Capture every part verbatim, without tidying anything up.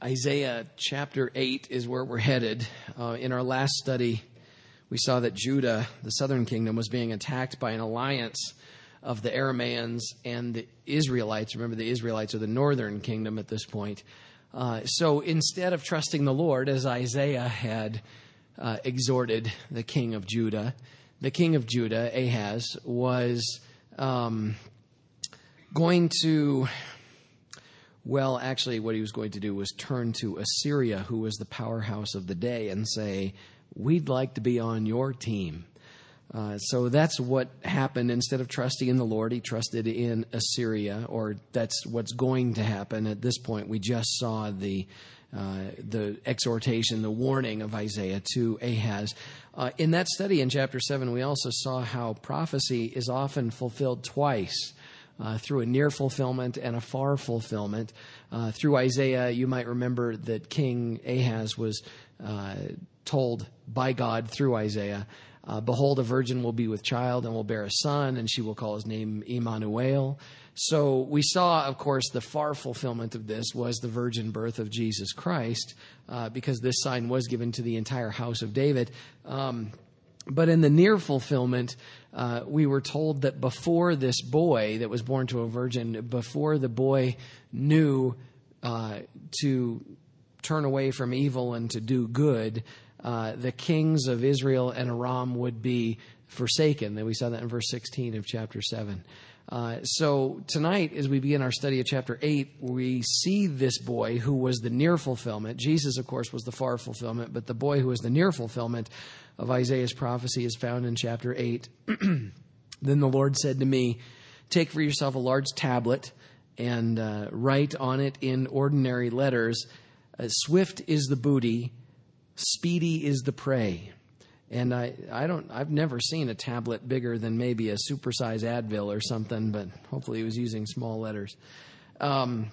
Isaiah chapter eight is where we're headed. Uh, in our last study, we saw that Judah, the southern kingdom, was being attacked by an alliance of the Aramaeans and the Israelites. Remember, the Israelites are the northern kingdom at this point. Uh, so instead of trusting the Lord, as Isaiah had uh, exhorted the king of Judah, the king of Judah, Ahaz, was um, going to... Well, actually, what he was going to do was turn to Assyria, who was the powerhouse of the day, and say, we'd like to be on your team. Uh, so that's what happened. Instead of trusting in the Lord, he trusted in Assyria, or that's what's going to happen at this point. We just saw the uh, the exhortation, the warning of Isaiah to Ahaz. Uh, in that study in chapter seven, we also saw how prophecy is often fulfilled twice. Uh, through a near fulfillment and a far fulfillment. Uh, through Isaiah, you might remember that King Ahaz was uh, told by God through Isaiah, uh, behold, a virgin will be with child and will bear a son, and she will call his name Emmanuel. So we saw, of course, the far fulfillment of this was the virgin birth of Jesus Christ, uh, because this sign was given to the entire house of David. Um, But in the near fulfillment, uh, we were told that before this boy that was born to a virgin, before the boy knew uh, to turn away from evil and to do good, uh, the kings of Israel and Aram would be forsaken. And we saw that in verse sixteen of chapter seven. Uh, so tonight, as we begin our study of chapter eight, we see this boy who was the near fulfillment. Jesus, of course, was the far fulfillment, but the boy who was the near fulfillment of Isaiah's prophecy is found in chapter eight. Then the Lord said to me, take for yourself a large tablet and uh, write on it in ordinary letters, uh, swift is the booty, speedy is the prey. And I, I don't, I've never seen a tablet bigger than maybe a supersized Advil or something, but hopefully he was using small letters. Um,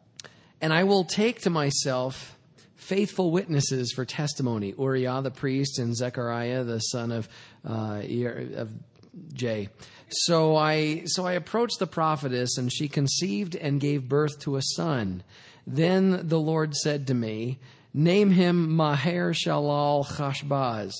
and I will take to myself faithful witnesses for testimony, Uriah the priest and Zechariah the son of uh, of Jay. So I so I approached the prophetess, and she conceived and gave birth to a son. Then the Lord said to me, name him Maher Shalal Chashbaz.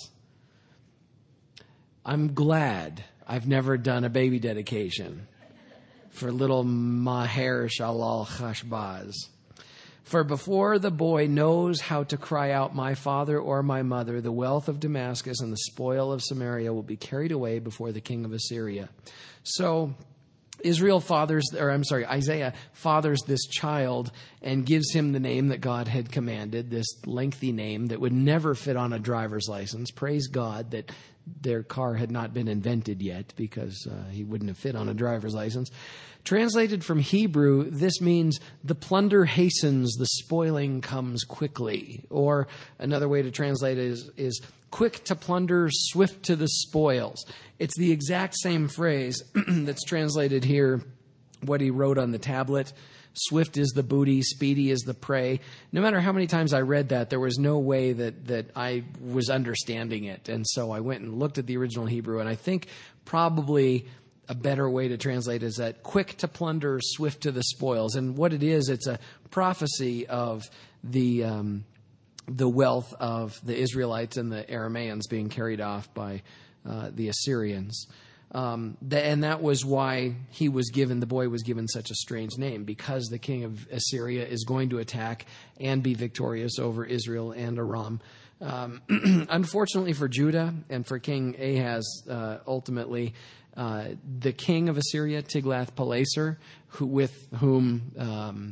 I'm glad I've never done a baby dedication for little Maher Shalal Chashbaz. For before the boy knows how to cry out, my father or my mother, the wealth of Damascus and the spoil of Samaria will be carried away before the king of Assyria. So Israel fathers, or I'm sorry, Isaiah fathers this child and gives him the name that God had commanded, this lengthy name that would never fit on a driver's license. Praise God that their car had not been invented yet, because uh, he wouldn't have fit on a driver's license. Translated from Hebrew, this means the plunder hastens, the spoiling comes quickly. Or another way to translate it is, is quick to plunder, swift to the spoils. It's the exact same phrase that's translated here, what he wrote on the tablet. Swift is the booty, speedy is the prey. No matter how many times I read that, there was no way that, that I was understanding it. And so I went and looked at the original Hebrew, and I think probably a better way to translate is that quick to plunder, swift to the spoils. And what it is, it's a prophecy of the um, the wealth of the Israelites and the Aramaeans being carried off by uh, the Assyrians. Um, the, and that was why he was given, the boy was given such a strange name, because the king of Assyria is going to attack and be victorious over Israel and Aram. Um, unfortunately for Judah and for King Ahaz, uh, ultimately, uh, the king of Assyria, Tiglath-Pileser, who, with whom um,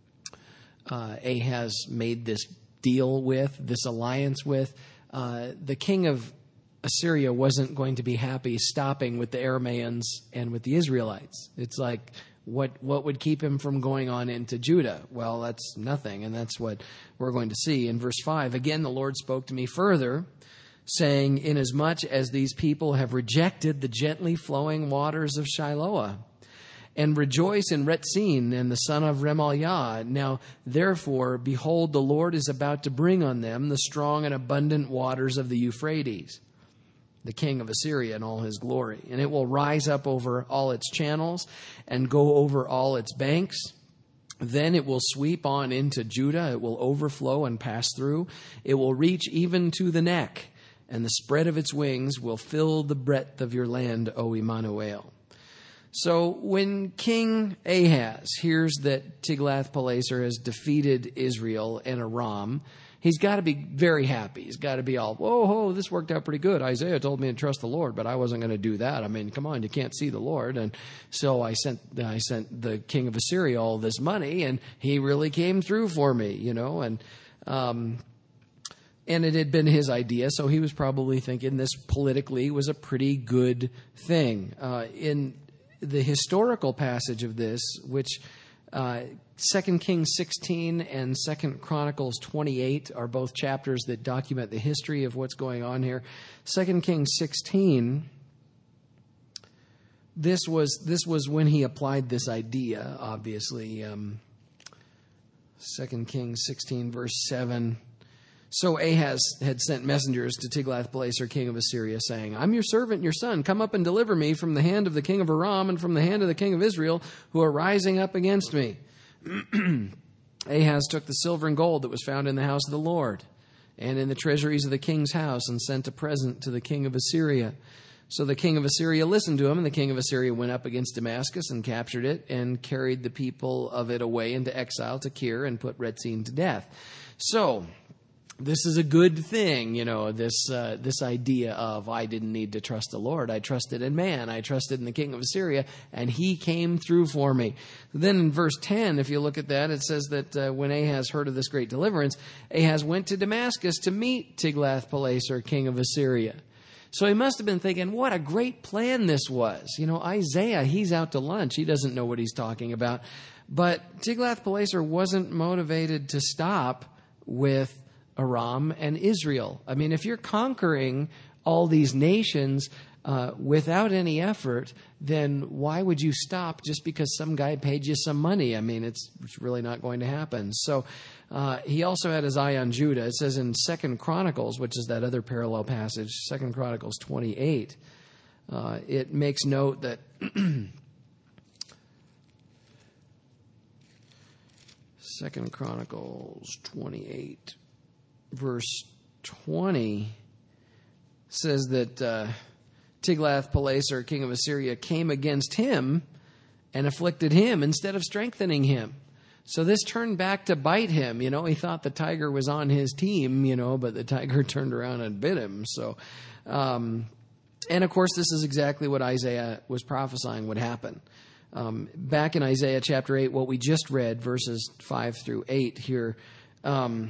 uh, Ahaz made this deal with, this alliance with, uh, the king of Assyria wasn't going to be happy stopping with the Aramaeans and with the Israelites. It's like, what what would keep him from going on into Judah? Well, that's nothing, and that's what we're going to see. In verse five, again, the Lord spoke to me further, saying, inasmuch as these people have rejected the gently flowing waters of Shiloah, and rejoice in Retzin and the son of Remaliah. Now, therefore, behold, the Lord is about to bring on them the strong and abundant waters of the Euphrates, the king of Assyria in all his glory. And it will rise up over all its channels and go over all its banks. Then it will sweep on into Judah. It will overflow and pass through. It will reach even to the neck, and the spread of its wings will fill the breadth of your land, O Emmanuel. So when King Ahaz hears that Tiglath-Pileser has defeated Israel and Aram, he's got to be very happy. He's got to be all, whoa, whoa, this worked out pretty good. Isaiah told me to trust the Lord, but I wasn't going to do that. I mean, come on, you can't see the Lord. And so I sent I sent the king of Assyria all this money, and he really came through for me, you know. And um, and it had been his idea, so he was probably thinking this politically was a pretty good thing. Uh, in the historical passage of this, which uh, Second Kings sixteen and Second Chronicles twenty-eight are both chapters that document the history of what's going on here. Second Kings sixteen, this was this was when he applied this idea, obviously. Um, Second Kings sixteen, verse seven. So Ahaz had sent messengers to Tiglath-Pileser, king of Assyria, saying, I'm your servant, your son. Come up and deliver me from the hand of the king of Aram and from the hand of the king of Israel, who are rising up against me. Ahaz took the silver and gold that was found in the house of the Lord and in the treasuries of the king's house and sent a present to the king of Assyria. So the king of Assyria listened to him, and the king of Assyria went up against Damascus and captured it and carried the people of it away into exile to Kir and put Rezin to death. So this is a good thing, you know, this uh, this idea of I didn't need to trust the Lord. I trusted in man. I trusted in the king of Assyria, and he came through for me. Then in verse ten, if you look at that, it says that uh, when Ahaz heard of this great deliverance, Ahaz went to Damascus to meet Tiglath-Pileser, king of Assyria. So he must have been thinking, what a great plan this was. You know, Isaiah, he's out to lunch. He doesn't know what he's talking about. But Tiglath-Pileser wasn't motivated to stop with Aram and Israel. I mean, if you're conquering all these nations uh, without any effort, then why would you stop just because some guy paid you some money? I mean, it's, it's really not going to happen. So uh, he also had his eye on Judah. It says in Second Chronicles, which is that other parallel passage, Second Chronicles twenty-eight, uh, it makes note that Second Chronicles twenty-eight, verse twenty, says that uh, Tiglath-Pileser, king of Assyria, came against him and afflicted him instead of strengthening him. So this turned back to bite him. You know, he thought the tiger was on his team, you know, but the tiger turned around and bit him. So, um, and of course, this is exactly what Isaiah was prophesying would happen. Um, back in Isaiah chapter eight, what we just read, verses five through eight here, um,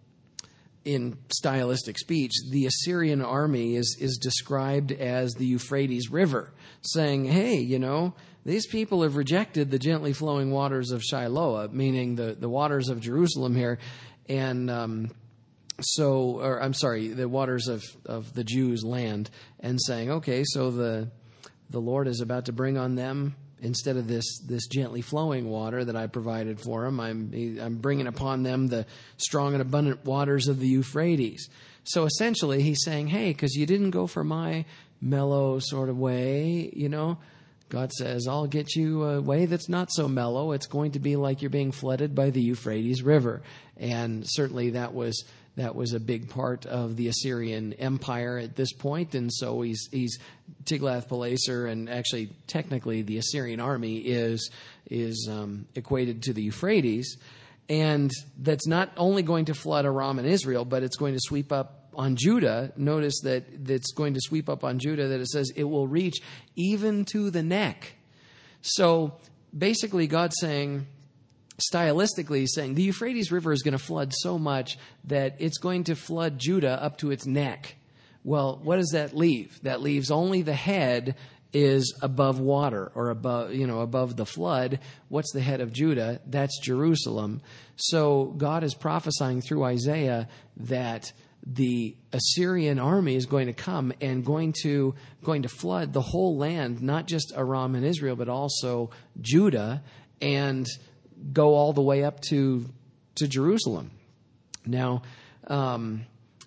in stylistic speech, the Assyrian army is, is described as the Euphrates River, saying, hey, you know, these people have rejected the gently flowing waters of Shiloh, meaning the, the waters of Jerusalem here, and um, so, or I'm sorry, the waters of, of the Jews' land, and saying, okay, so the the Lord is about to bring on them, instead of this this gently flowing water that I provided for them, I'm I'm bringing upon them the strong and abundant waters of the Euphrates. So essentially, he's saying, hey, because you didn't go for my mellow sort of way, you know, God says, I'll get you a way that's not so mellow. It's going to be like you're being flooded by the Euphrates River. And certainly that was that was a big part of the Assyrian Empire at this point. And so he's he's Tiglath-Pileser, and actually technically the Assyrian army is is um, equated to the Euphrates. And that's not only going to flood Aram and Israel, but it's going to sweep up on Judah. Notice that it's going to sweep up on Judah, that it says it will reach even to the neck. So basically God's saying, stylistically saying, the Euphrates River is going to flood so much that it's going to flood Judah up to its neck. Well, what does that leave? That leaves only the head is above water, or above, you know, above the flood. What's the head of Judah? That's Jerusalem. So God is prophesying through Isaiah that the Assyrian army is going to come and going to going to flood the whole land, not just Aram and Israel, but also Judah, and go all the way up to to Jerusalem. Now, um,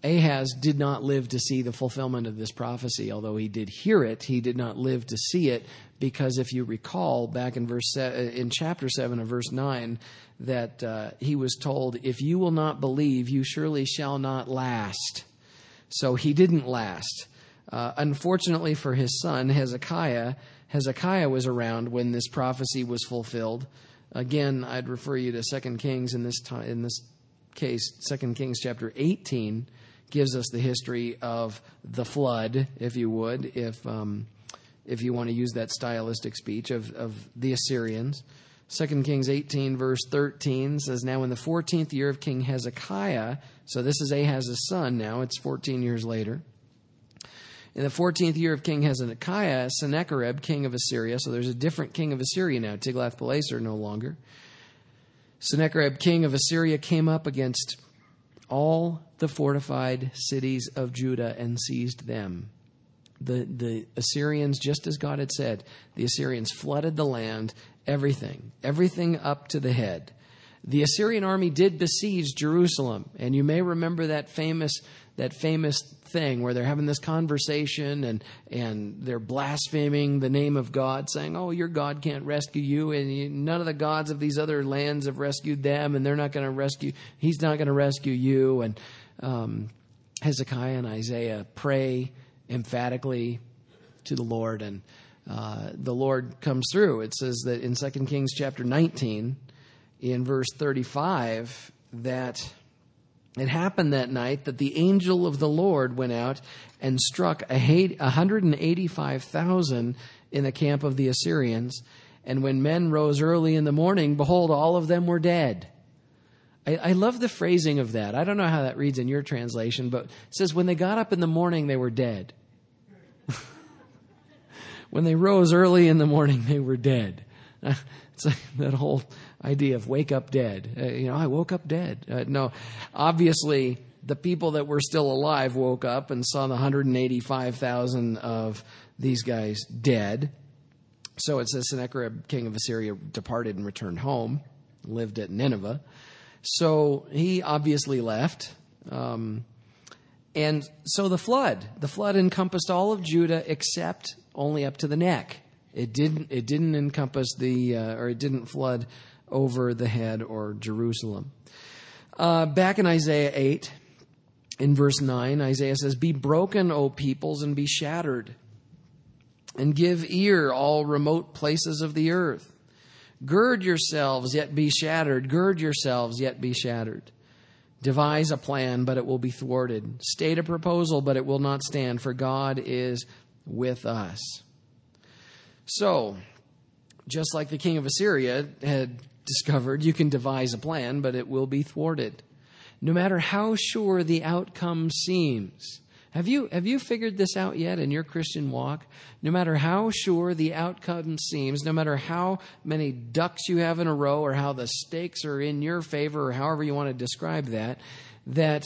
Ahaz did not live to see the fulfillment of this prophecy. Although he did hear it, he did not live to see it, because if you recall back in verse in chapter seven of verse nine, that uh, he was told, "If you will not believe, you surely shall not last." So he didn't last. Uh, unfortunately for his son Hezekiah, Hezekiah was around when this prophecy was fulfilled. Again, I'd refer you to Second Kings in this time, in this case, Second Kings chapter eighteen gives us the history of the flood, if you would, if um, if you want to use that stylistic speech of, of the Assyrians. Second Kings eighteen, verse thirteen says, "Now in the fourteenth year of King Hezekiah," so this is Ahaz's son now, it's fourteen years later. "In the fourteenth year of King Hezekiah, Sennacherib, king of Assyria," so there's a different king of Assyria now, Tiglath-Pileser no longer. "Sennacherib, king of Assyria, came up against all the fortified cities of Judah and seized them." The, the Assyrians, just as God had said, the Assyrians flooded the land, everything, everything up to the head. The Assyrian army did besiege Jerusalem, and you may remember that famous that famous thing where they're having this conversation and and they're blaspheming the name of God, saying, "Oh, your God can't rescue you, and you, none of the gods of these other lands have rescued them, and they're not going to rescue. He's not going to rescue you." And um, Hezekiah and Isaiah pray emphatically to the Lord, and uh, the Lord comes through. It says that in Second Kings chapter nineteen, in verse thirty-five, that it happened that night that the angel of the Lord went out and struck a one hundred eighty-five thousand in the camp of the Assyrians. And when men rose early in the morning, behold, all of them were dead. I, I love the phrasing of that. I don't know how that reads in your translation, but it says when they got up in the morning, they were dead. When they rose early in the morning, they were dead. It's like that whole idea of wake up dead. Uh, you know, I woke up dead. Uh, no, obviously the people that were still alive woke up and saw the one hundred eighty-five thousand of these guys dead. So it says Sennacherib, king of Assyria, departed and returned home, lived at Nineveh. So he obviously left. Um, and so the flood, the flood encompassed all of Judah except only up to the neck. It didn't. It didn't encompass the, uh, or it didn't flood over the head or Jerusalem. Uh, back in Isaiah eight, in verse nine, Isaiah says, "Be broken, O peoples, and be shattered, and give ear, all remote places of the earth. Gird yourselves, yet be shattered. Gird yourselves, yet be shattered. Devise a plan, but it will be thwarted. State a proposal, but it will not stand, for God is with us." So, just like the king of Assyria had discovered, you can devise a plan, but it will be thwarted. No matter how sure the outcome seems. Have you have you figured this out yet in your Christian walk? No matter how sure the outcome seems, no matter how many ducks you have in a row or how the stakes are in your favor or however you want to describe that, that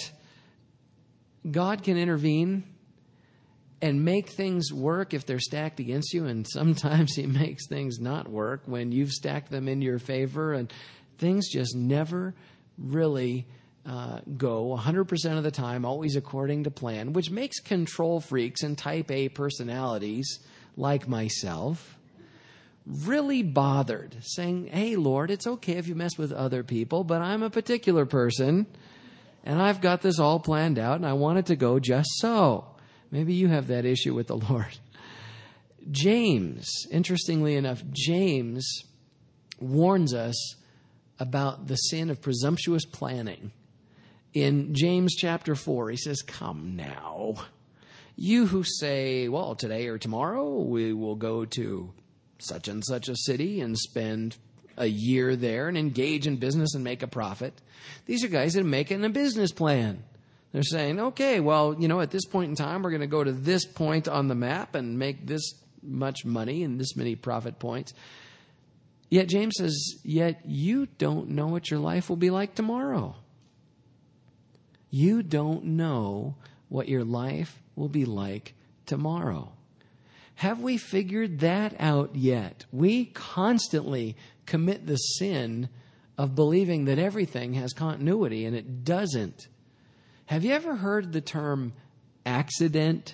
God can intervene and make things work if they're stacked against you. And sometimes he makes things not work when you've stacked them in your favor. And things just never really uh, go one hundred percent of the time, always according to plan, which makes control freaks and type A personalities like myself really bothered, saying, "Hey, Lord, it's okay if you mess with other people, but I'm a particular person, and I've got this all planned out, and I want it to go just so." Maybe you have that issue with the Lord. James, interestingly enough, James warns us about the sin of presumptuous planning. In James chapter four, he says, "Come now, you who say, well, today or tomorrow we will go to such and such a city and spend a year there and engage in business and make a profit." These are guys that are making a business plan. They're saying, okay, well, you know, at this point in time, we're going to go to this point on the map and make this much money and this many profit points. Yet James says, yet you don't know what your life will be like tomorrow. You don't know what your life will be like tomorrow. Have we figured that out yet? We constantly commit the sin of believing that everything has continuity, and it doesn't. Have you ever heard the term accident?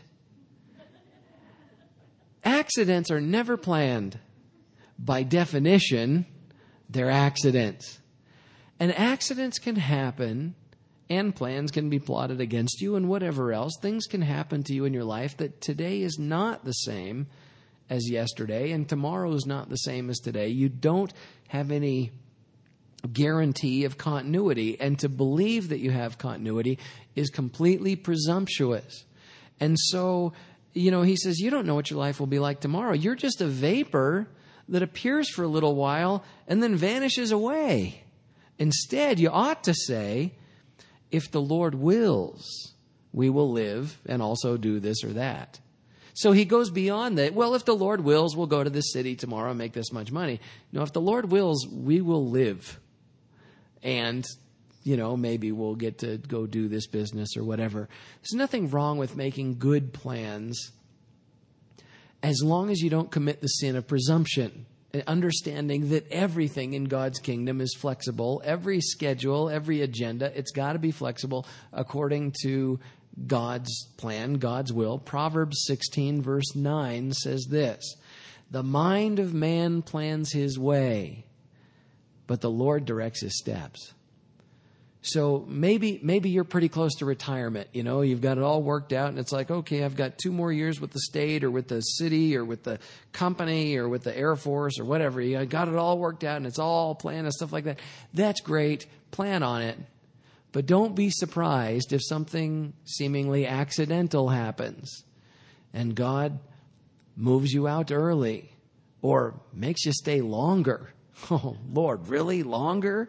Accidents are never planned. By definition, they're accidents. And accidents can happen, and plans can be plotted against you, and whatever else. Things can happen to you in your life that today is not the same as yesterday, and tomorrow is not the same as today. You don't have any guarantee of continuity, and to believe that you have continuity is completely presumptuous. And so, you know, he says, you don't know what your life will be like tomorrow. You're just a vapor that appears for a little while and then vanishes away. Instead, you ought to say, if the Lord wills, we will live and also do this or that. So he goes beyond that. Well, if the Lord wills, we'll go to this city tomorrow and make this much money. No, if the Lord wills, we will live. And, you know, maybe we'll get to go do this business or whatever. There's nothing wrong with making good plans as long as you don't commit the sin of presumption. Understanding that everything in God's kingdom is flexible. Every schedule, every agenda, it's got to be flexible according to God's plan, God's will. Proverbs sixteen verse nine says this, the mind of man plans his way, but the Lord directs his steps. So maybe maybe you're pretty close to retirement. You know, you've got it all worked out, and it's like, okay, I've got two more years with the state or with the city or with the company or with the Air Force or whatever. You got it all worked out, and it's all planned and stuff like that. That's great. Plan on it. But don't be surprised if something seemingly accidental happens and God moves you out early or makes you stay longer. Oh, Lord, really? Longer?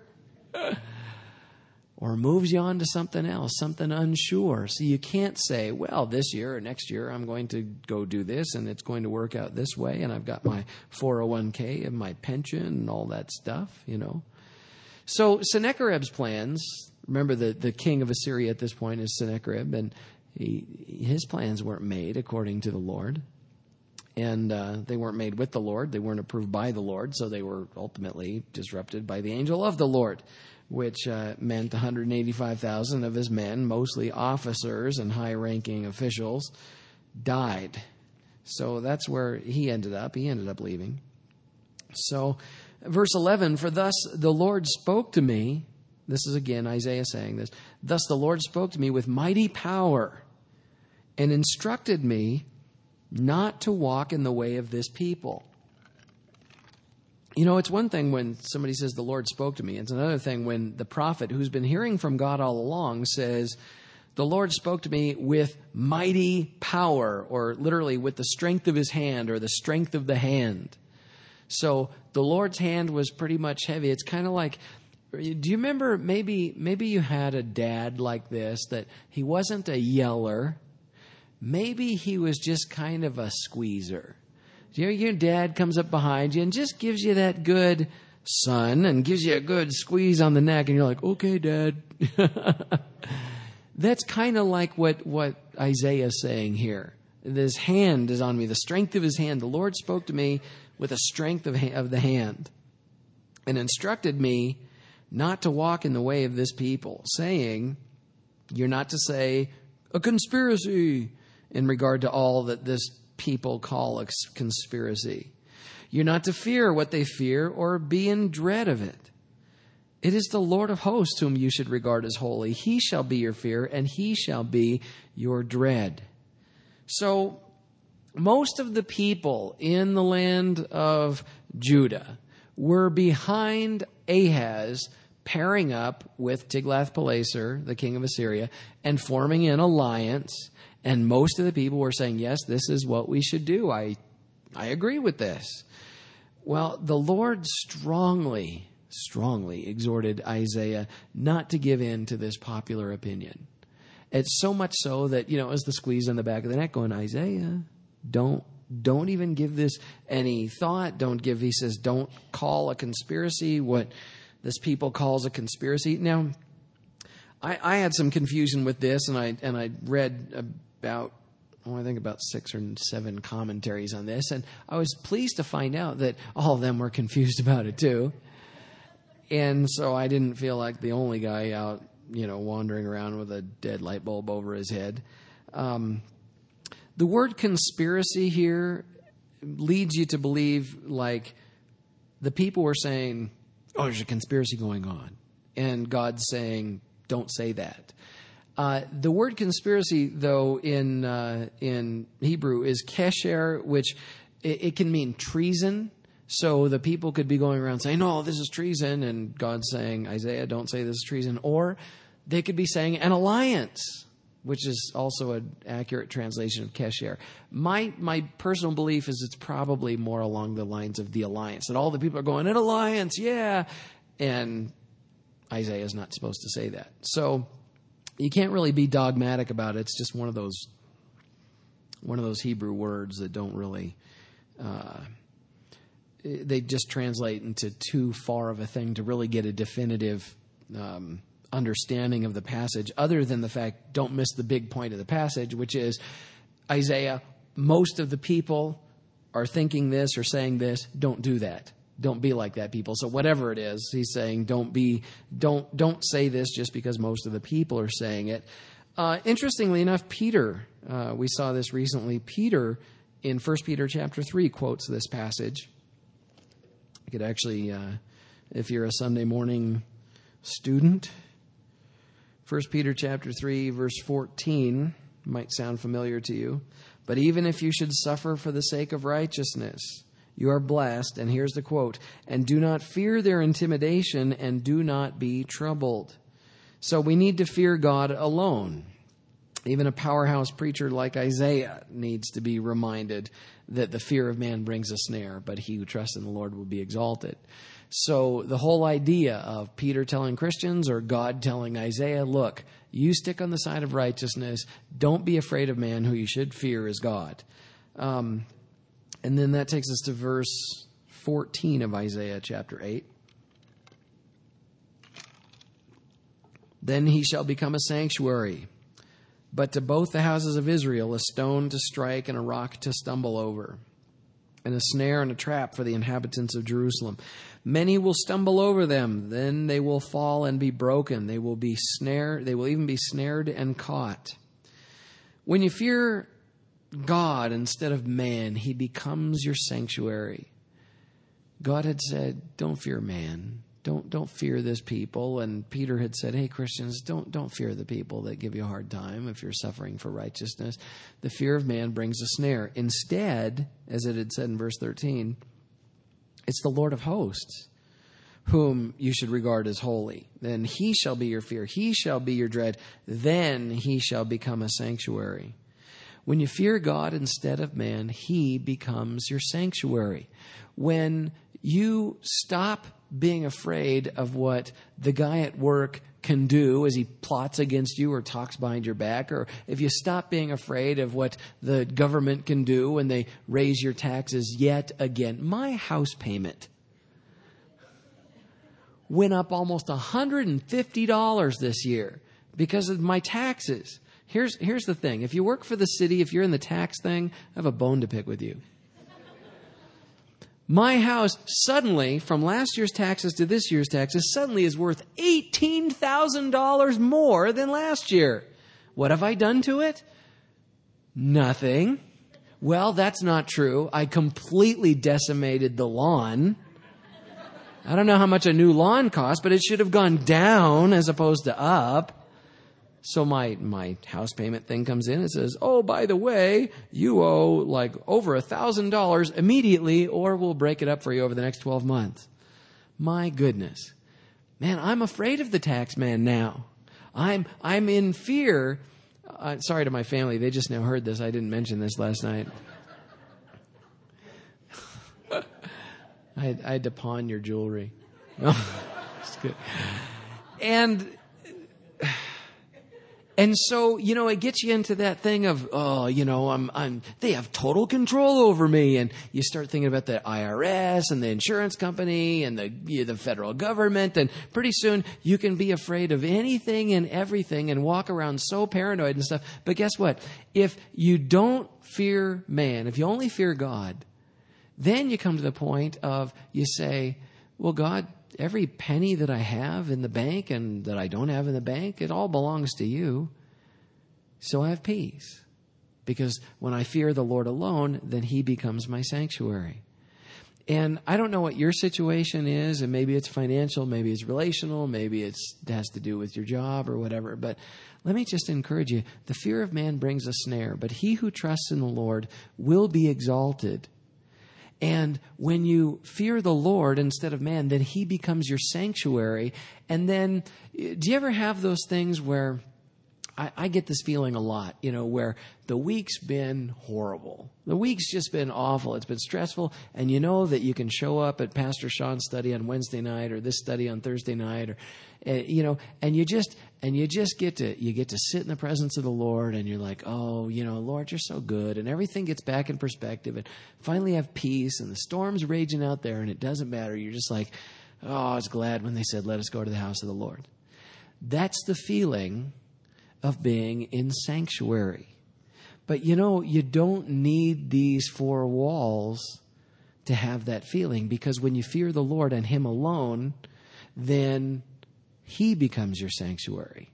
Or moves you on to something else, something unsure. So you can't say, well, this year or next year I'm going to go do this and it's going to work out this way and I've got my four oh one k and my pension and all that stuff, you know. So Sennacherib's plans, remember the, the king of Assyria at this point is Sennacherib, and he, his plans weren't made according to the Lord. And uh, they weren't made with the Lord. They weren't approved by the Lord, so they were ultimately disrupted by the angel of the Lord, which uh, meant one hundred eighty-five thousand of his men, mostly officers and high-ranking officials, died. So that's where he ended up. He ended up leaving. So verse eleven, for thus the Lord spoke to me. This is again Isaiah saying this. Thus the Lord spoke to me with mighty power and instructed me not to walk in the way of this people. You know, it's one thing when somebody says the Lord spoke to me. It's another thing when the prophet who's been hearing from God all along says, the Lord spoke to me with mighty power, or literally with the strength of his hand or the strength of the hand. So the Lord's hand was pretty much heavy. It's kind of like, do you remember maybe maybe you had a dad like this, that he wasn't a yeller. Maybe he was just kind of a squeezer. You know, your dad comes up behind you and just gives you that good son and gives you a good squeeze on the neck, and you're like, okay, Dad. That's kind of like what, what Isaiah is saying here. His hand is on me, the strength of his hand. The Lord spoke to me with the strength of, of the hand and instructed me not to walk in the way of this people, saying, you're not to say a conspiracy in regard to all that this people call a conspiracy. You're not to fear what they fear or be in dread of it. It is the Lord of hosts whom you should regard as holy. He shall be your fear, and he shall be your dread. So most of the people in the land of Judah were behind Ahaz pairing up with Tiglath-Pileser, the king of Assyria, and forming an alliance. And most of the people were saying, yes, this is what we should do. I, I agree with this. Well, the Lord strongly, strongly exhorted Isaiah not to give in to this popular opinion. It's so much so that, you know, as the squeeze on the back of the neck going, Isaiah, don't, don't even give this any thought. Don't give, he says, don't call a conspiracy what this people calls a conspiracy. Now, I, I had some confusion with this, and I, and I read about, oh, I think about six or seven commentaries on this, and I was pleased to find out that all of them were confused about it too. And so I didn't feel like the only guy out you know, wandering around with a dead light bulb over his head. Um, the word conspiracy here leads you to believe like the people were saying, oh, there's a conspiracy going on. And God's saying, don't say that. Uh, the word conspiracy, though, in uh, in Hebrew is kesher, which it, it can mean treason. So the people could be going around saying, "No, this is treason," and God's saying, "Isaiah, don't say this is treason." Or they could be saying an alliance, which is also an accurate translation of kesher. My my personal belief is it's probably more along the lines of the alliance, that all the people are going, an alliance, yeah, and Isaiah is not supposed to say that. So you can't really be dogmatic about it. It's just one of those one of those Hebrew words that don't really uh, they just translate into too far of a thing to really get a definitive um, understanding of the passage, other than the fact, don't miss the big point of the passage, which is Isaiah, most of the people are thinking this or saying this. Don't do that. Don't be like that, people. So whatever it is, he's saying, don't be, don't, don't say this just because most of the people are saying it. Uh, interestingly enough, Peter, uh, we saw this recently. Peter, in First Peter chapter three, quotes this passage. You could actually, uh, if you're a Sunday morning student, First Peter chapter three, verse fourteen might sound familiar to you. But even if you should suffer for the sake of righteousness, you are blessed, and here's the quote, and do not fear their intimidation, and do not be troubled. So we need to fear God alone. Even a powerhouse preacher like Isaiah needs to be reminded that the fear of man brings a snare, but he who trusts in the Lord will be exalted. So the whole idea of Peter telling Christians or God telling Isaiah, look, you stick on the side of righteousness. Don't be afraid of man. Who you should fear is God. Um, and then that takes us to verse fourteen of Isaiah chapter eight. Then he shall become a sanctuary, but to both the houses of Israel a stone to strike and a rock to stumble over, and a snare and a trap for the inhabitants of Jerusalem. Many will stumble over them, then they will fall and be broken. They will be snared, they will even be snared and caught. When you fear God instead of man, he becomes your sanctuary. God had said, don't fear man. Don't don't fear this people. And Peter had said, hey, Christians, don't don't fear the people that give you a hard time if you're suffering for righteousness. The fear of man brings a snare. Instead, as it had said in verse thirteen, it's the Lord of hosts whom you should regard as holy. Then he shall be your fear. He shall be your dread. Then he shall become a sanctuary. When you fear God instead of man, he becomes your sanctuary. When you stop being afraid of what the guy at work can do as he plots against you or talks behind your back, or if you stop being afraid of what the government can do when they raise your taxes yet again. My house payment went up almost one hundred fifty dollars this year because of my taxes. Here's, here's the thing. If you work for the city, if you're in the tax thing, I have a bone to pick with you. My house suddenly, from last year's taxes to this year's taxes, suddenly is worth eighteen thousand dollars more than last year. What have I done to it? Nothing. Well, that's not true. I completely decimated the lawn. I don't know how much a new lawn costs, but it should have gone down as opposed to up. So my, my house payment thing comes in and says, oh, by the way, you owe like over a thousand dollars immediately, or we'll break it up for you over the next twelve months. My goodness, man, I'm afraid of the tax man now. I'm, I'm in fear. Uh, sorry to my family. They just now heard this. I didn't mention this last night. I had, I had to pawn your jewelry. No, it's good. And, And so, you know, it gets you into that thing of, oh, you know, I'm, I'm, they have total control over me. And you start thinking about the I R S and the insurance company and the, you know, the federal government. And pretty soon you can be afraid of anything and everything and walk around so paranoid and stuff. But guess what? If you don't fear man, if you only fear God, then you come to the point of, you say, well, God, every penny that I have in the bank and that I don't have in the bank, it all belongs to you. So I have peace. Because when I fear the Lord alone, then he becomes my sanctuary. And I don't know what your situation is, and maybe it's financial, maybe it's relational, maybe it's, it has to do with your job or whatever. But let me just encourage you. The fear of man brings a snare, but he who trusts in the Lord will be exalted. And when you fear the Lord instead of man, then he becomes your sanctuary. And then, do you ever have those things where I, I get this feeling a lot, you know, where the week's been horrible. The week's just been awful. It's been stressful. And you know that you can show up at Pastor Sean's study on Wednesday night or this study on Thursday night, or, uh, you know, and you just, and you just get to, you get to sit in the presence of the Lord, and you're like, oh, you know, Lord, you're so good. And everything gets back in perspective, and finally have peace, and the storm's raging out there, and it doesn't matter. You're just like, oh, I was glad when they said, let us go to the house of the Lord. That's the feeling of being in sanctuary. But you know, you don't need these four walls to have that feeling, because when you fear the Lord and him alone, then he becomes your sanctuary.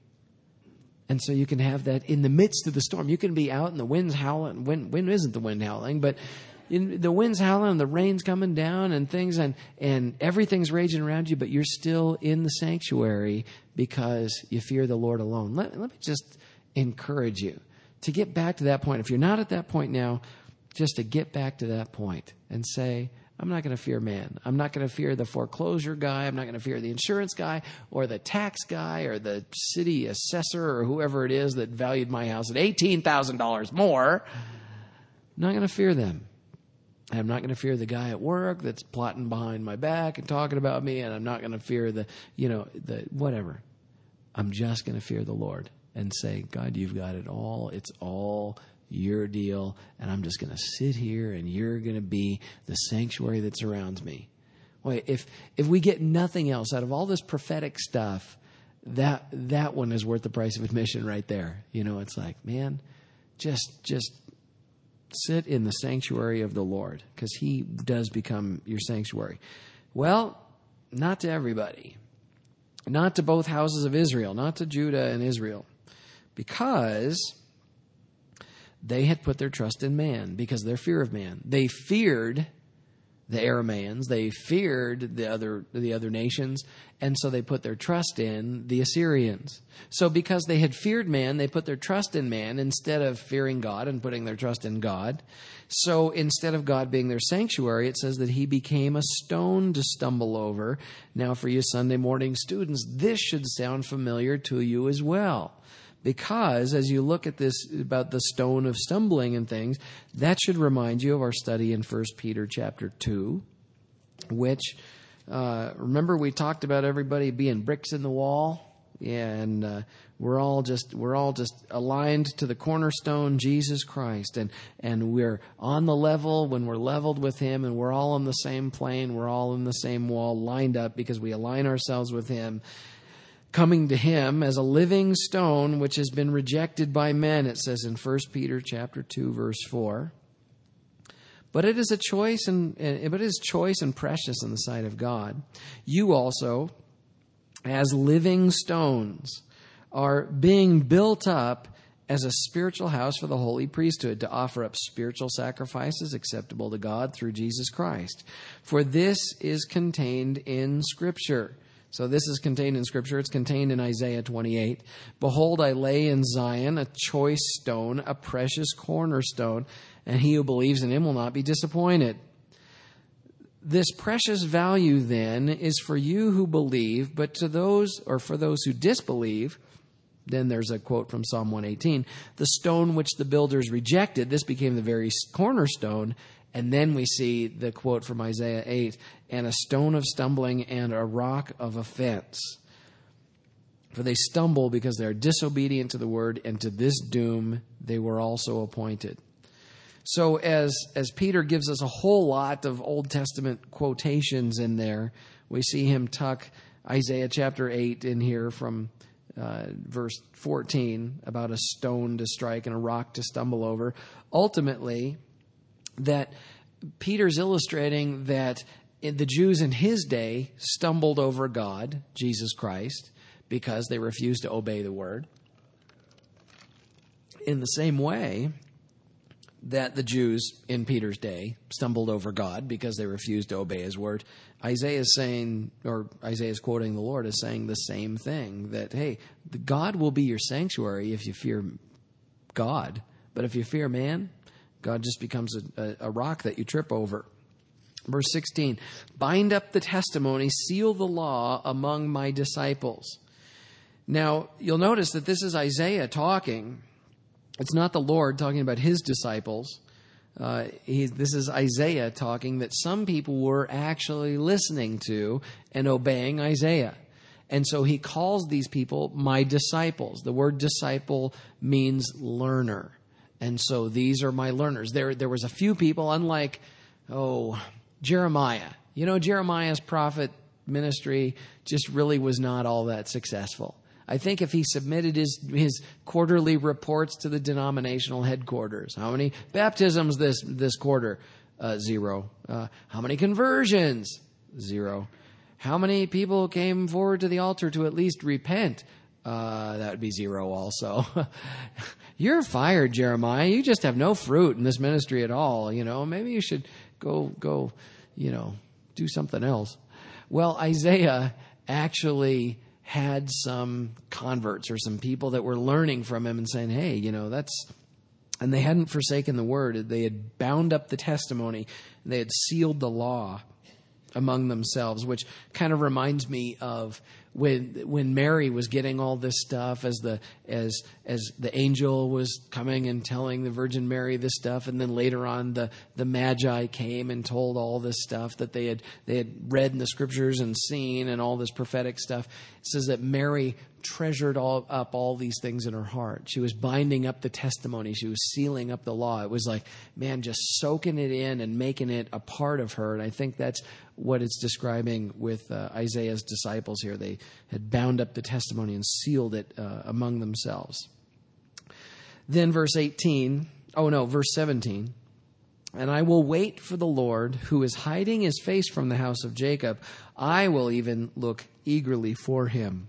And so you can have that in the midst of the storm. You can be out and the wind's howling. Wind, wind isn't the wind howling, but in, the wind's howling and the rain's coming down and things, and, and everything's raging around you, but you're still in the sanctuary because you fear the Lord alone. Let, let me just encourage you to get back to that point. If you're not at that point now, just to get back to that point and say, I'm not going to fear man. I'm not going to fear the foreclosure guy. I'm not going to fear the insurance guy or the tax guy or the city assessor or whoever it is that valued my house at eighteen thousand dollars more. I'm not going to fear them. I'm not going to fear the guy at work that's plotting behind my back and talking about me, and I'm not going to fear the, you know, the whatever. I'm just going to fear the Lord and say, God, you've got it all. It's all your deal, and I'm just going to sit here, and you're going to be the sanctuary that surrounds me. Boy, if if we get nothing else out of all this prophetic stuff, that that one is worth the price of admission right there. You know, it's like, man, just just sit in the sanctuary of the Lord, because he does become your sanctuary. Well, not to everybody. Not to both houses of Israel, not to Judah and Israel, because they had put their trust in man, because of their fear of man. They feared the Arameans, they feared the other the other nations, and so they put their trust in the Assyrians. So because they had feared man, they put their trust in man instead of fearing God and putting their trust in God. So instead of God being their sanctuary, it says that he became a stone to stumble over. Now for you Sunday morning students, this should sound familiar to you as well. Because as you look at this about the stone of stumbling and things, that should remind you of our study in First Peter chapter two, which, uh, remember we talked about everybody being bricks in the wall? Yeah, and uh, we're all just we're all just aligned to the cornerstone, Jesus Christ, and and we're on the level when we're leveled with him, and we're all on the same plane, we're all in the same wall, lined up because we align ourselves with him. Coming to him as a living stone, which has been rejected by men, it says in First Peter chapter two, verse four. But it is a choice, and but it is choice and precious in the sight of God. You also, as living stones, are being built up as a spiritual house for the holy priesthood, to offer up spiritual sacrifices acceptable to God through Jesus Christ. For this is contained in Scripture. So this is contained in Scripture. It's contained in Isaiah twenty-eight. Behold, I lay in Zion a choice stone, a precious cornerstone, and he who believes in him will not be disappointed. This precious value, then, is for you who believe, but to those, or for those who disbelieve, then there's a quote from Psalm one eighteen, the stone which the builders rejected, this became the very cornerstone. And then we see the quote from Isaiah eight, and a stone of stumbling and a rock of offense. For they stumble because they are disobedient to the word, and to this doom they were also appointed. So as, as Peter gives us a whole lot of Old Testament quotations in there, we see him tuck Isaiah chapter eight in here from uh, verse fourteen, about a stone to strike and a rock to stumble over. Ultimately, that Peter's illustrating that the Jews in his day stumbled over God, Jesus Christ, because they refused to obey the word. In the same way that the Jews in Peter's day stumbled over God because they refused to obey his word, Isaiah is saying, or Isaiah is quoting the Lord as saying the same thing, that, hey, God will be your sanctuary if you fear God. But if you fear man, God just becomes a, a, a rock that you trip over. Verse sixteen, bind up the testimony, seal the law among my disciples. Now, you'll notice that this is Isaiah talking. It's not the Lord talking about his disciples. Uh, he, this is Isaiah talking that some people were actually listening to and obeying Isaiah. And so he calls these people my disciples. The word disciple means learner. And so these are my learners. There, there was a few people, unlike, oh, Jeremiah. You know, Jeremiah's prophet ministry just really was not all that successful. I think if he submitted his his quarterly reports to the denominational headquarters, how many baptisms this this quarter? Uh, zero. Uh, how many conversions? Zero. How many people came forward to the altar to at least repent? Uh, that would be zero also. You're fired, Jeremiah. You just have no fruit in this ministry at all. You know, maybe you should go go, you know, do something else. Well, Isaiah actually had some converts or some people that were learning from him and saying, hey, you know, that's, and they hadn't forsaken the word. They had bound up the testimony. They had sealed the law among themselves, which kind of reminds me of when when Mary was getting all this stuff as the as as the angel was coming and telling the Virgin Mary this stuff, and then later on the the Magi came and told all this stuff that they had they had read in the scriptures and seen and all this prophetic stuff. It says that Mary treasured all up all these things in her heart. She was binding up the testimony. She was sealing up the law. It was like, man, just soaking it in and making it a part of her. And I think that's what it's describing with uh, Isaiah's disciples here. They had bound up the testimony and sealed it uh, among themselves. Then verse eighteen, oh no, verse seventeen. And I will wait for the Lord who is hiding his face from the house of Jacob. I will even look eagerly for him.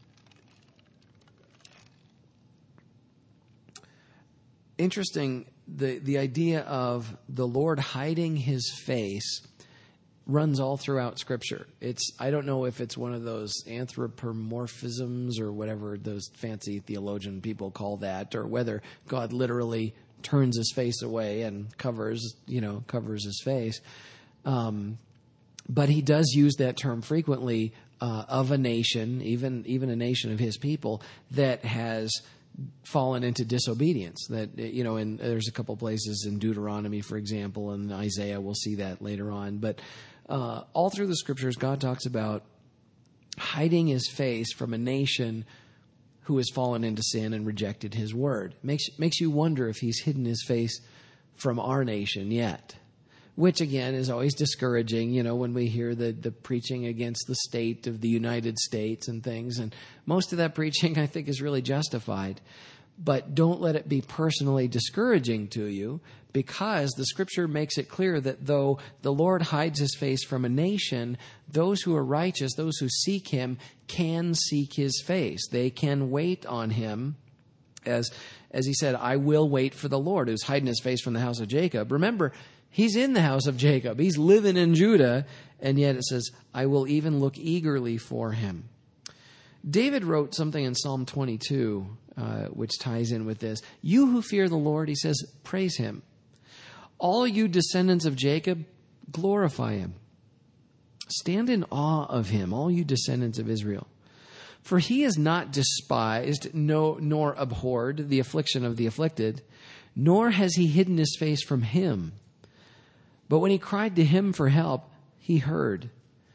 Interesting, the, the idea of the Lord hiding his face runs all throughout Scripture. It's I don't know if it's one of those anthropomorphisms or whatever those fancy theologian people call that, or whether God literally turns his face away and covers, you know, covers his face. Um, but he does use that term frequently uh, of a nation, even even a nation of his people that has fallen into disobedience. That, you know, and there's a couple places in Deuteronomy, for example, and Isaiah, we'll see that later on. But uh, all through the scriptures, God talks about hiding his face from a nation who has fallen into sin and rejected his word. Makes makes you wonder if he's hidden his face from our nation yet. Which, again, is always discouraging, you know, when we hear the, the preaching against the state of the United States and things. And most of that preaching, I think, is really justified. But don't let it be personally discouraging to you, because the Scripture makes it clear that though the Lord hides his face from a nation, those who are righteous, those who seek him, can seek his face. They can wait on him. As, as he said, I will wait for the Lord who's hiding his face from the house of Jacob. Remember, he's in the house of Jacob. He's living in Judah. And yet it says, I will even look eagerly for him. David wrote something in Psalm twenty-two, uh, which ties in with this. You who fear the Lord, he says, praise him. All you descendants of Jacob, glorify him. Stand in awe of him, all you descendants of Israel. For he has not despised, no, nor abhorred the affliction of the afflicted, nor has he hidden his face from him. But when he cried to him for help, he heard.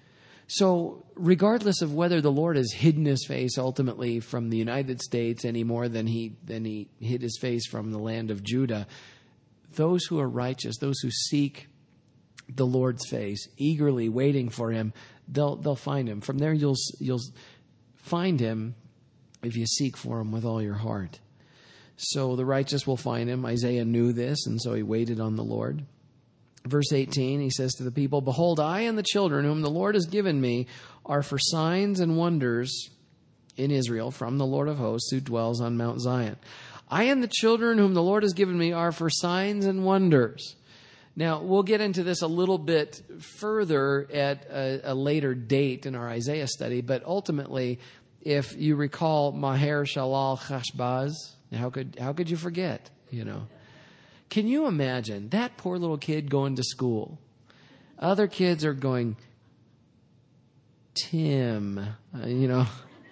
So regardless of whether the Lord has hidden his face ultimately from the United States any more than he, than he hid his face from the land of Judah, those who are righteous, those who seek the Lord's face, eagerly waiting for him, they'll, they'll find him. From there, you'll, you'll find him if you seek for him with all your heart. So the righteous will find him. Isaiah knew this, and so he waited on the Lord. Verse eighteen, he says to the people, "Behold, I and the children whom the Lord has given me are for signs and wonders in Israel from the Lord of hosts who dwells on Mount Zion." I and the children whom the Lord has given me are for signs and wonders. Now, we'll get into this a little bit further at a, a later date in our Isaiah study, but ultimately, if you recall Maher Shalal Chashbaz, how could how could you forget, you know? Can you imagine that poor little kid going to school? Other kids are going, Tim, uh, you know,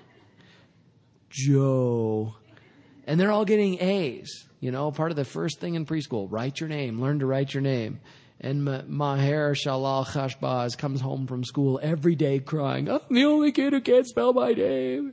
Joe, and they're all getting A's. You know, part of the first thing in preschool, write your name, learn to write your name. And Maher Shalal Chashbaz comes home from school every day crying, "I'm the only kid who can't spell my name."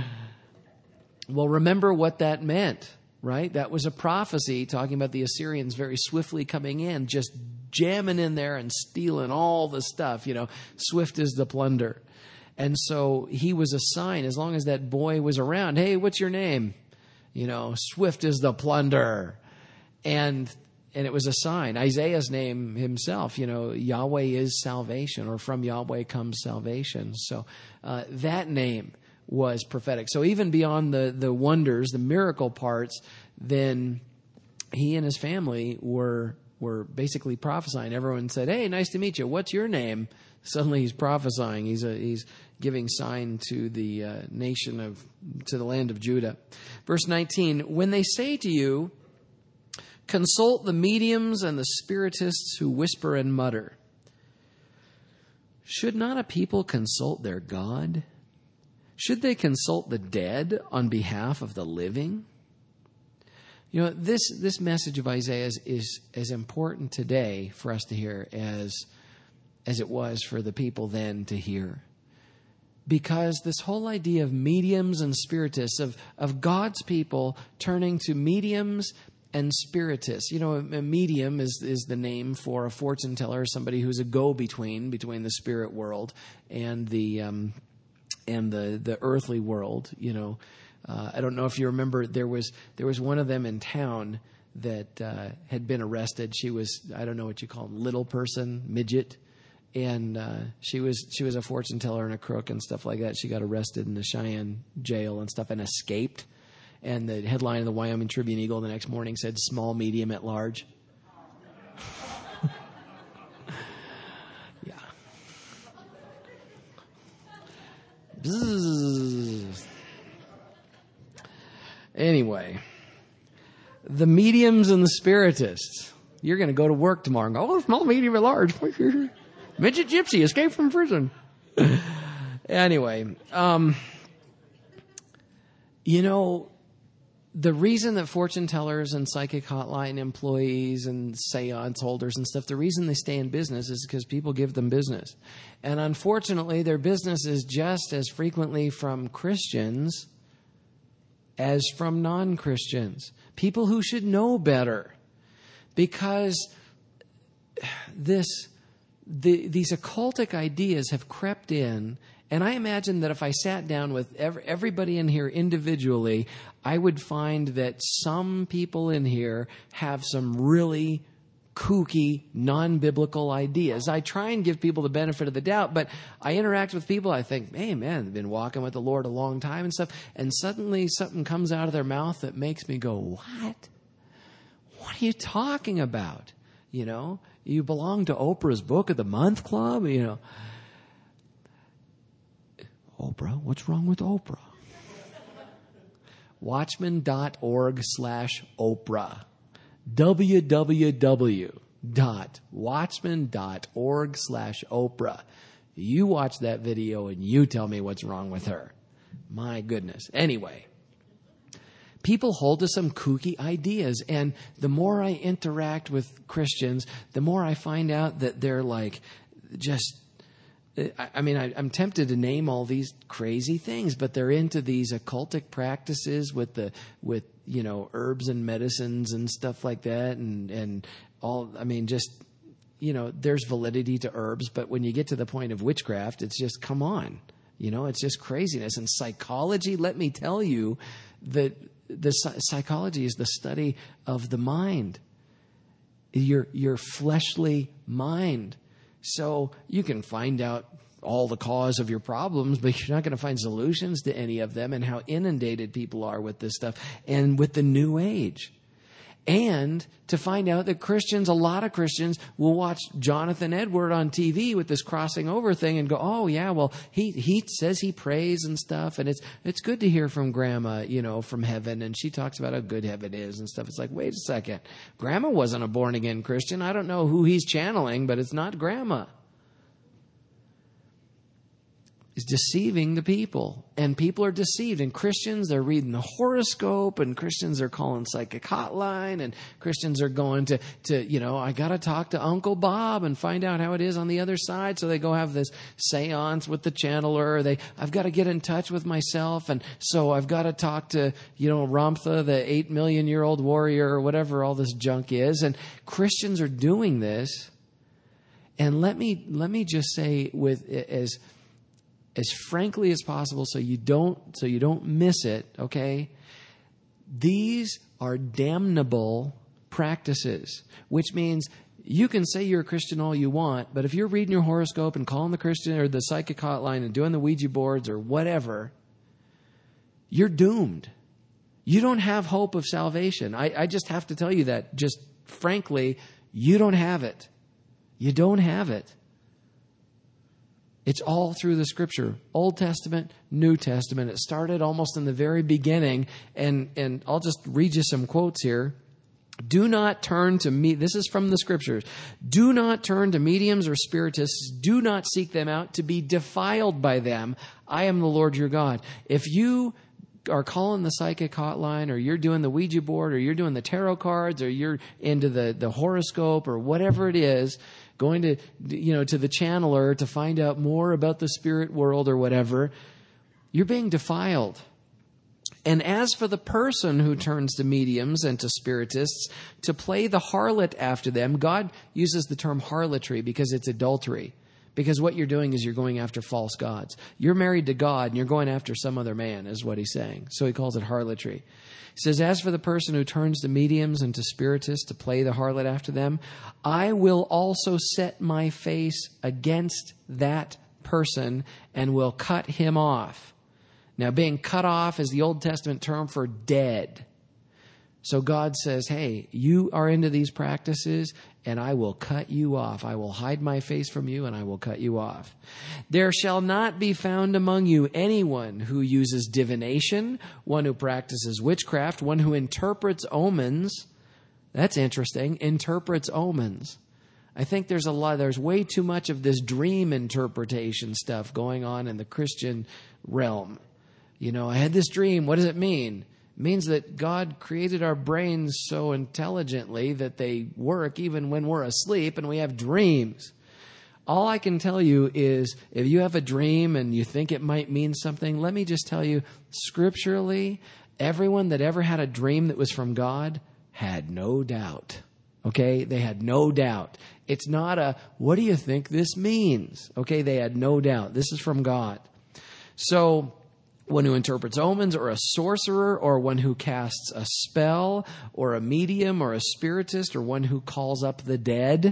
Well, remember what that meant, right? That was a prophecy talking about the Assyrians very swiftly coming in, just jamming in there and stealing all the stuff. You know, swift is the plunder. And so he was a sign, as long as that boy was around. "Hey, what's your name?" You know, swift is the plunder. And and it was a sign. Isaiah's name himself, you know, Yahweh is salvation, or from Yahweh comes salvation. So uh, that name was prophetic. So even beyond the, the wonders, the miracle parts, then he and his family were were basically prophesying. Everyone said, "Hey, nice to meet you. What's your name?" Suddenly he's prophesying. He's a, he's giving sign to the uh, nation of, to the land of Judah. Verse nineteen, "When they say to you, consult the mediums and the spiritists who whisper and mutter, should not a people consult their God? Should they consult the dead on behalf of the living?" You know, this, this message of Isaiah's is as important today for us to hear as as it was for the people then to hear. Because this whole idea of mediums and spiritists, of, of God's people turning to mediums and spiritists. You know, a medium is, is the name for a fortune teller, somebody who's a go-between between the spirit world and the um, and the, the earthly world. You know, uh, I don't know if you remember, there was there was one of them in town that uh, had been arrested. She was, I don't know what you call them, little person, midget. And uh, she was she was a fortune teller and a crook and stuff like that. She got arrested in the Cheyenne jail and stuff and escaped. And the headline of the Wyoming Tribune Eagle the next morning said, "Small, medium, at large." Yeah. Bzzz. Anyway, the mediums and the spiritists. You're going to go to work tomorrow and go, "Oh, small, medium, at large." Midget gypsy escaped from prison. Anyway, um, you know, the reason that fortune tellers and psychic hotline employees and seance holders and stuff, the reason they stay in business is because people give them business. And unfortunately, their business is just as frequently from Christians as from non-Christians. People who should know better. Because this... The, these occultic ideas have crept in, and I imagine that if I sat down with every, everybody in here individually, I would find that some people in here have some really kooky, non-biblical ideas. I try and give people the benefit of the doubt, but I interact with people, I think, hey, man, they've been walking with the Lord a long time and stuff, and suddenly something comes out of their mouth that makes me go, what? What are you talking about? You know? You belong to Oprah's Book of the Month Club, you know. Oprah? What's wrong with Oprah? Watchman.org slash Oprah. www.watchman.org slash Oprah. You watch that video and you tell me what's wrong with her. My goodness. Anyway. People hold to some kooky ideas, and the more I interact with Christians, the more I find out that they're like just, I, I mean, I, I'm tempted to name all these crazy things, but they're into these occultic practices with the, with, you know, herbs and medicines and stuff like that, and, and all, I mean, just, you know, there's validity to herbs, but when you get to the point of witchcraft, it's just, come on, you know, it's just craziness. And psychology, let me tell you that the psychology is the study of the mind. your, your fleshly mind. So you can find out all the cause of your problems, but you're not going to find solutions to any of them, and how inundated people are with this stuff and with the new age. And to find out that Christians, a lot of Christians will watch Jonathan Edward on T V with this crossing over thing and go, oh yeah, well, he, he says he prays and stuff. And it's, it's good to hear from grandma, you know, from heaven. And she talks about how good heaven is and stuff. It's like, wait a second. Grandma wasn't a born again Christian. I don't know who he's channeling, but it's not grandma. Is deceiving the people, and people are deceived, and Christians, they're reading the horoscope, and Christians are calling psychic hotline, and Christians are going to, to you know, I got to talk to Uncle Bob and find out how it is on the other side. So they go have this seance with the channeler. They, I've got to get in touch with myself. And so I've got to talk to, you know, Ramtha, the eight million year old warrior, or whatever all this junk is. And Christians are doing this. And let me, let me just say with as, as frankly as possible, so you don't so you don't miss it, okay? These are damnable practices, which means you can say you're a Christian all you want, but if you're reading your horoscope and calling the Christian or the psychic hotline and doing the Ouija boards or whatever, you're doomed. You don't have hope of salvation. I, I just have to tell you that, just frankly, you don't have it. You don't have it. It's all through the Scripture, Old Testament, New Testament. It started almost in the very beginning, and, and I'll just read you some quotes here. Do not turn to me. This is from the Scriptures. Do not turn to mediums or spiritists. Do not seek them out to be defiled by them. I am the Lord your God. If you are calling the psychic hotline, or you're doing the Ouija board, or you're doing the tarot cards, or you're into the, the horoscope, or whatever it is, going to, you know, to the channeler to find out more about the spirit world or whatever, you're being defiled. And as for the person who turns to mediums and to spiritists to play the harlot after them, God uses the term harlotry because it's adultery. Because what you're doing is you're going after false gods. You're married to God and you're going after some other man, is what he's saying. So he calls it harlotry. He says, as for the person who turns to mediums and to spiritists to play the harlot after them, I will also set my face against that person and will cut him off. Now, being cut off is the Old Testament term for dead. So God says, hey, you are into these practices, and I will cut you off. I will hide my face from you, and I will cut you off. There shall not be found among you anyone who uses divination, one who practices witchcraft, one who interprets omens. That's interesting. Interprets omens. I think there's a lot, there's way too much of this dream interpretation stuff going on in the Christian realm. You know, I had this dream. What does it mean? It means that God created our brains so intelligently that they work even when we're asleep and we have dreams. All I can tell you is if you have a dream and you think it might mean something, let me just tell you, scripturally, everyone that ever had a dream that was from God had no doubt. Okay? They had no doubt. It's not a, what do you think this means? Okay? They had no doubt. This is from God. So, one who interprets omens, or a sorcerer, or one who casts a spell, or a medium, or a spiritist, or one who calls up the dead,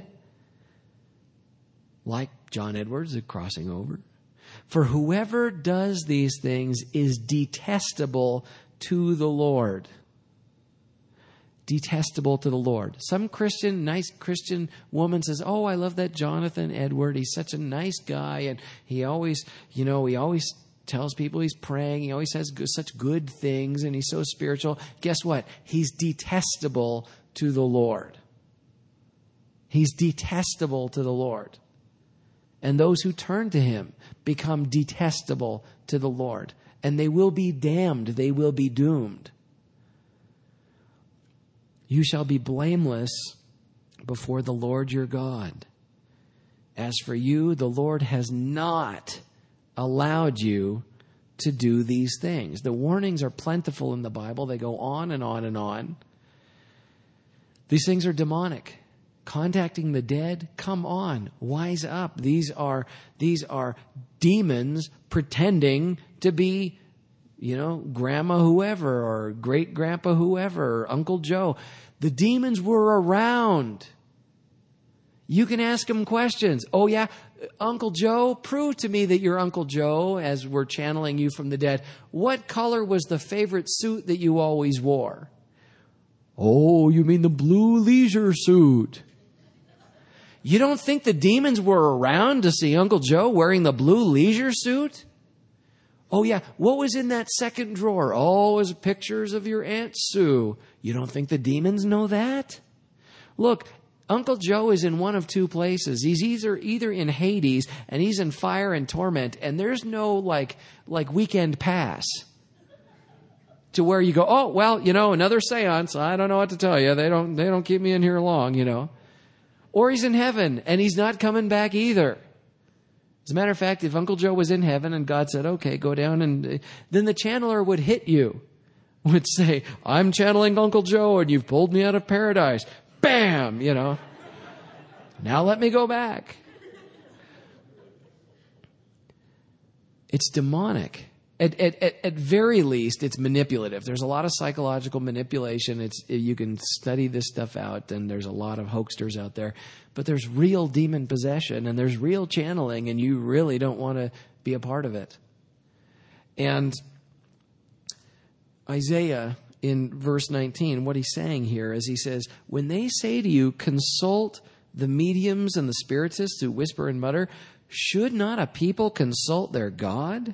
like John Edwards at Crossing Over. For whoever does these things is detestable to the Lord. Detestable to the Lord. Some Christian, nice Christian woman says, oh, I love that Jonathan Edward. He's such a nice guy, and he always, you know, he always tells people he's praying. He always says good, such good things, and he's so spiritual. Guess what? He's detestable to the Lord. He's detestable to the Lord. And those who turn to him become detestable to the Lord. And they will be damned. They will be doomed. You shall be blameless before the Lord your God. As for you, the Lord has not allowed you to do these things. The warnings are plentiful in the Bible. They go on and on and on. These things are demonic. Contacting the dead, come on, wise up. These are these are demons pretending to be, you know, grandma whoever, or great grandpa whoever, or Uncle Joe. The demons were around You can ask him questions. Oh, yeah, Uncle Joe, prove to me that you're Uncle Joe as we're channeling you from the dead. What color was the favorite suit that you always wore? Oh, you mean the blue leisure suit. You don't think the demons were around to see Uncle Joe wearing the blue leisure suit? Oh, yeah, what was in that second drawer? Oh, it was pictures of your Aunt Sue. You don't think the demons know that? Look, Uncle Joe is in one of two places. He's either either in Hades and he's in fire and torment, and there's no like like weekend pass to where you go, oh, well, you know, another seance. I don't know what to tell you. They don't they don't keep me in here long, you know. Or he's in heaven and he's not coming back either. As a matter of fact, if Uncle Joe was in heaven and God said, okay, go down, and then the channeler would hit you, would say, I'm channeling Uncle Joe and you've pulled me out of paradise. Bam, you know. Now let me go back. It's demonic. At, at, at, at very least, it's manipulative. There's a lot of psychological manipulation. It's, you can study this stuff out, and there's a lot of hoaxsters out there. But there's real demon possession, and there's real channeling, and you really don't want to be a part of it. And Isaiah, in verse nineteen, what he's saying here is he says, when they say to you, consult the mediums and the spiritists who whisper and mutter, should not a people consult their God?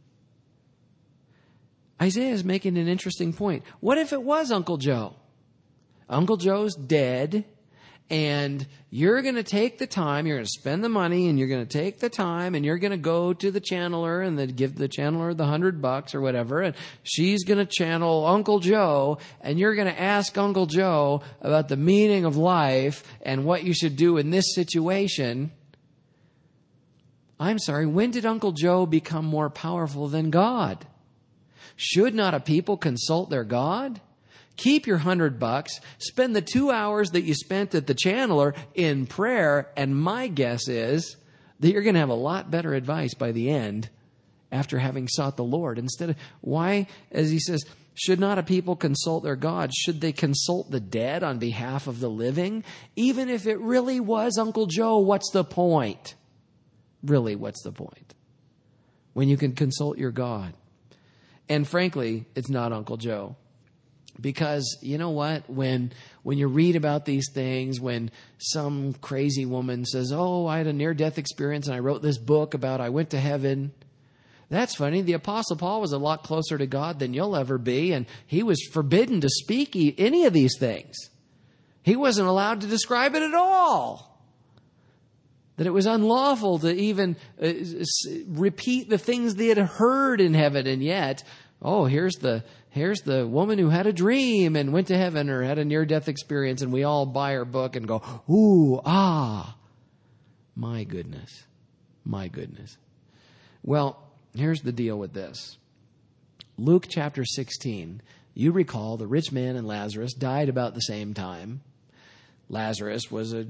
Isaiah is making an interesting point. What if it was Uncle Joe? Uncle Joe's dead, and you're going to take the time, you're going to spend the money, and you're going to take the time, and you're going to go to the channeler and then give the channeler the hundred bucks or whatever, and she's going to channel Uncle Joe, and you're going to ask Uncle Joe about the meaning of life and what you should do in this situation. I'm sorry, when did Uncle Joe become more powerful than God? Should not a people consult their God? Keep your hundred bucks, spend the two hours that you spent at the channeler in prayer, and my guess is that you're going to have a lot better advice by the end after having sought the Lord. Instead of, why, as he says, should not a people consult their God? Should they consult the dead on behalf of the living? Even if it really was Uncle Joe, what's the point? Really, what's the point? When you can consult your God. And frankly, it's not Uncle Joe. Because you know what? When when you read about these things, when some crazy woman says, oh, I had a near-death experience and I wrote this book about I went to heaven. That's funny. The Apostle Paul was a lot closer to God than you'll ever be, and he was forbidden to speak any of these things. He wasn't allowed to describe it at all. That it was unlawful to even uh, repeat the things they had heard in heaven. And yet, oh, here's the here's the woman who had a dream and went to heaven or had a near-death experience, and we all buy her book and go, ooh, ah. My goodness. My goodness. Well, here's the deal with this. Luke chapter sixteen, you recall the rich man and Lazarus died about the same time. Lazarus was a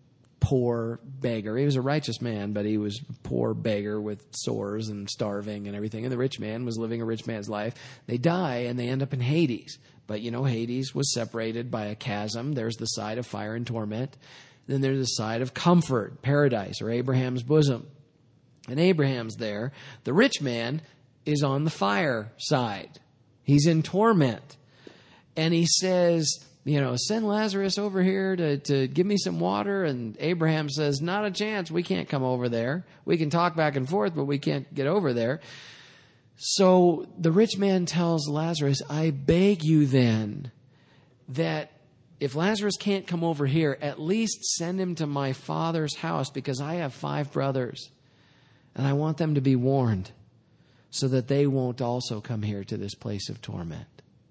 poor beggar. He was a righteous man, but he was a poor beggar with sores and starving and everything. And the rich man was living a rich man's life. They die and they end up in Hades. But you know, Hades was separated by a chasm. There's the side of fire and torment. Then there's the side of comfort, paradise, or Abraham's bosom. And Abraham's there. The rich man is on the fire side. He's in torment. And he says, you know, send Lazarus over here to, to give me some water. And Abraham says, not a chance. We can't come over there. We can talk back and forth, but we can't get over there. So the rich man tells Lazarus, I beg you then that if Lazarus can't come over here, at least send him to my father's house, because I have five brothers and I want them to be warned so that they won't also come here to this place of torment.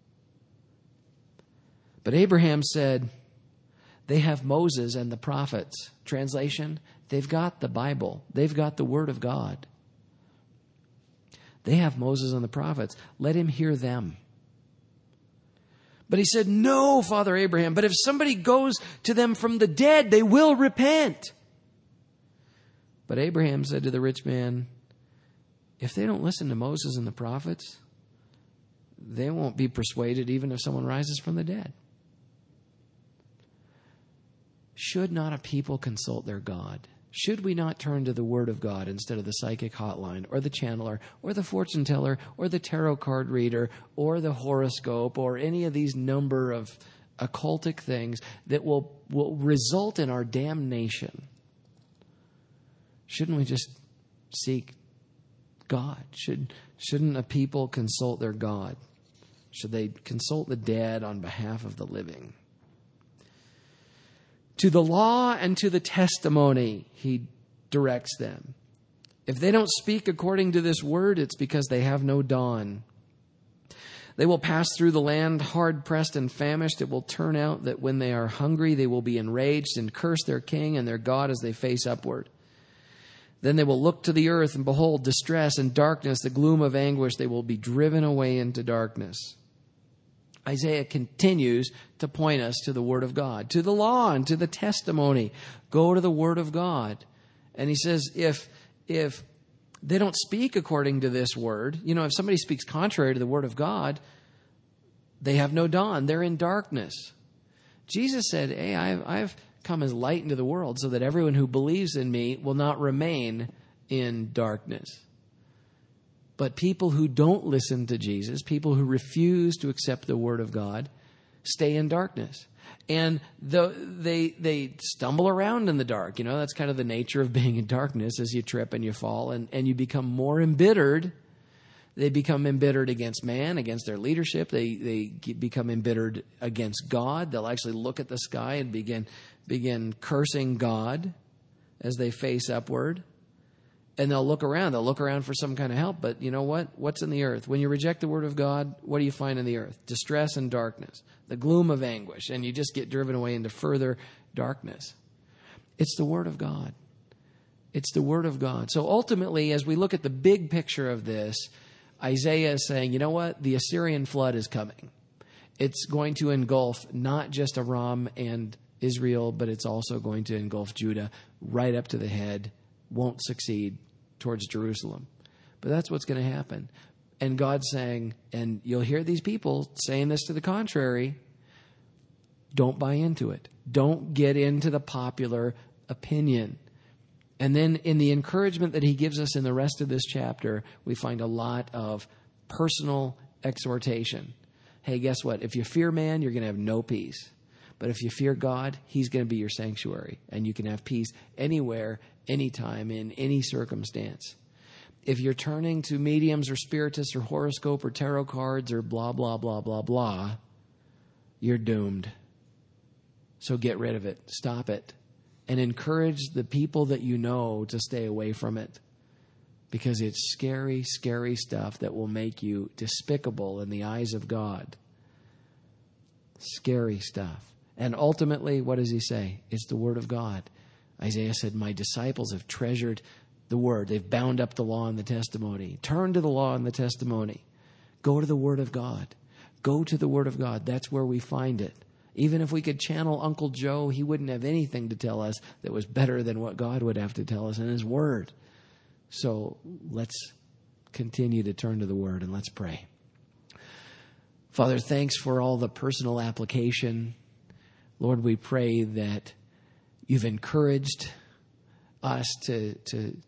But Abraham said, they have Moses and the prophets. Translation, they've got the Bible. They've got the Word of God. They have Moses and the prophets. Let him hear them. But he said, no, Father Abraham, but if somebody goes to them from the dead, they will repent. But Abraham said to the rich man, if they don't listen to Moses and the prophets, they won't be persuaded even if someone rises from the dead. should not a people consult their God? Should we not turn to the Word of God instead of the psychic hotline or the channeler or the fortune teller or the tarot card reader or the horoscope or any of these number of occultic things that will, will result in our damnation? Shouldn't we just seek God? Should, shouldn't a people consult their God? Should they consult the dead on behalf of the living? To the law and to the testimony, he directs them. If they don't speak according to this word, it's because they have no dawn. They will pass through the land hard-pressed and famished. It will turn out that when they are hungry, they will be enraged and curse their king and their God as they face upward. Then they will look to the earth and behold distress and darkness, the gloom of anguish. They will be driven away into darkness. Isaiah continues to point us to the Word of God, to the law and to the testimony. Go to the Word of God. And he says, if, if they don't speak according to this Word, you know, if somebody speaks contrary to the Word of God, they have no dawn. They're in darkness. Jesus said, hey, I've, I've come as light into the world so that everyone who believes in me will not remain in darkness. But people who don't listen to Jesus, people who refuse to accept the Word of God, stay in darkness. And the, they they stumble around in the dark. You know, that's kind of the nature of being in darkness, as you trip and you fall and, and you become more embittered. They become embittered against man, against their leadership. They they become embittered against God. They'll actually look at the sky and begin begin cursing God as they face upward. And they'll look around. They'll look around for some kind of help. But you know what? What's in the earth? When you reject the Word of God, what do you find in the earth? Distress and darkness, the gloom of anguish. And you just get driven away into further darkness. It's the Word of God. It's the Word of God. So ultimately, as we look at the big picture of this, Isaiah is saying, you know what? The Assyrian flood is coming. It's going to engulf not just Aram and Israel, but it's also going to engulf Judah right up to the head. Won't succeed towards Jerusalem. But that's what's going to happen. And God's saying, and you'll hear these people saying this to the contrary, don't buy into it. Don't get into the popular opinion. And then in the encouragement that he gives us in the rest of this chapter, we find a lot of personal exhortation. Hey, guess what? If you fear man, you're going to have no peace. But if you fear God, he's going to be your sanctuary. And you can have peace anywhere, anytime, in any circumstance. If you're turning to mediums or spiritists or horoscope or tarot cards or blah, blah, blah, blah, blah, you're doomed. So get rid of it. Stop it. And encourage the people that you know to stay away from it. Because it's scary, scary stuff that will make you despicable in the eyes of God. Scary stuff. And ultimately, what does he say? It's the Word of God. Isaiah said, my disciples have treasured the Word. They've bound up the law and the testimony. Turn to the law and the testimony. Go to the Word of God. Go to the Word of God. That's where we find it. Even if we could channel Uncle Joe, he wouldn't have anything to tell us that was better than what God would have to tell us in his Word. So let's continue to turn to the Word and let's pray. Father, thanks for all the personal application. Lord, we pray that you've encouraged us to, to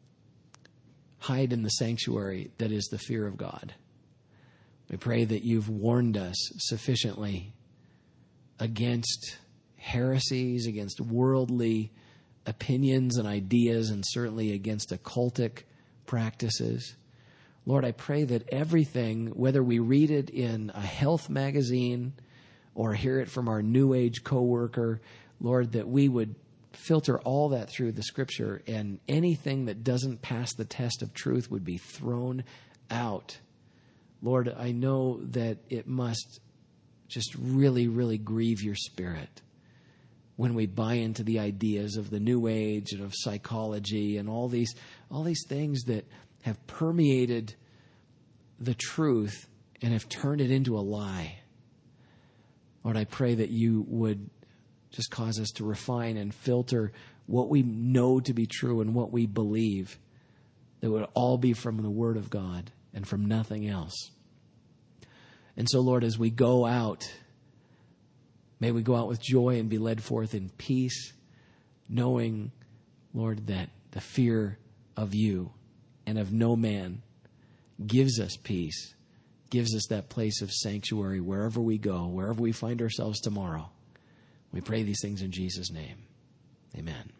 hide in the sanctuary that is the fear of God. We pray that you've warned us sufficiently against heresies, against worldly opinions and ideas, and certainly against occultic practices. Lord, I pray that everything, whether we read it in a health magazine or hear it from our New Age coworker, Lord, that we would filter all that through the Scripture, and anything that doesn't pass the test of truth would be thrown out. Lord, I know that it must just really, really grieve your spirit when we buy into the ideas of the New Age and of psychology and all these all these things that have permeated the truth and have turned it into a lie. Lord, I pray that you would just cause us to refine and filter what we know to be true and what we believe, that would all be from the Word of God and from nothing else. And so, Lord, as we go out May we go out with joy and be led forth in peace, knowing, Lord, that the fear of you and of no man gives us peace, gives us that place of sanctuary wherever we go, wherever we find ourselves tomorrow. We pray these things in Jesus' name. Amen.